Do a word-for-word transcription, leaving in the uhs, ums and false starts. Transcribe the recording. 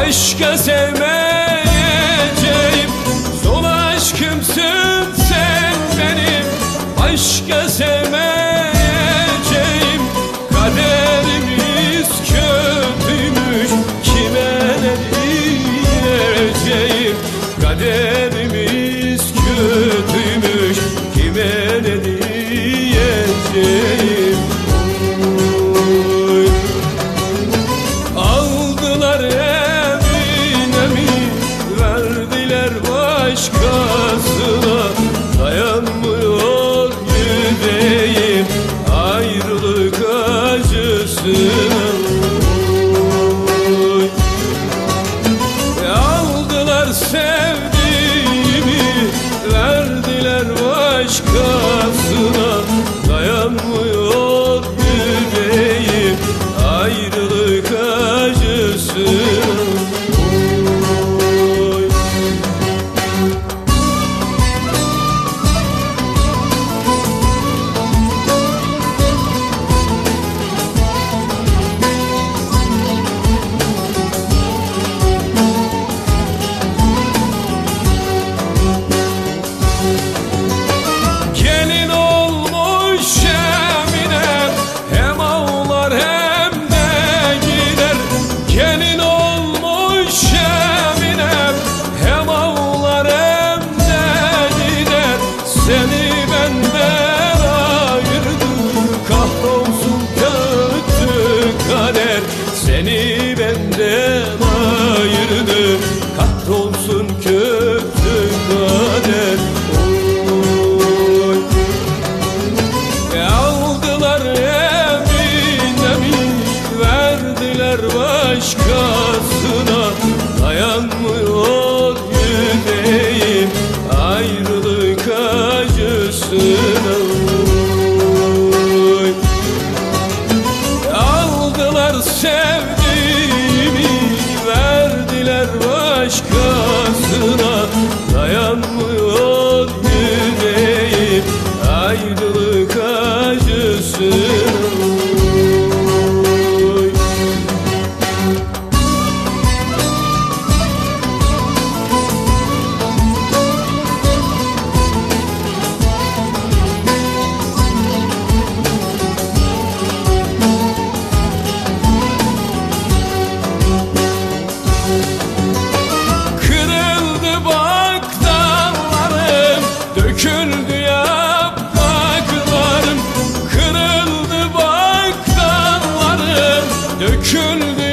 başka sevmeyeceğim. Son aşkımsın sen benim, başka sevmeyeceğim. Kaderimiz kötüymüş, kime ne diyeceğim? Kaderimiz kötüymüş, kime ne diyeceğim? Oy. Aldılar eminemi, verdiler başkasına. Dayanmıyor yüreğim ayrılık acısına. Oy. Aldılar sevdiğimi, verdiler başkasına. Dayanmıyor yüreğim ayrılık acısına. Oy. Gelin olmuş Emine, hem ağlar hem de gider. Gelin olmuş Emine, hem ağlar hem de gider. Seni benden ayırdı, kahrolsun kötü kader. Seni benden ayırdı, kahrolsun kötü kader. Oy. Aldılar eminemi, verdiler başkasına. Dayanmıyor yüreğim ayrılık acısına. Oy. Aldılar sevdiğimi, verdiler başkasına. Dayanmıyor yüreğim ayrılık acısına. Oy. Kırıldı bak dallarım, döküldü yapraklarım. Kırıldı bak dallarım, döküldü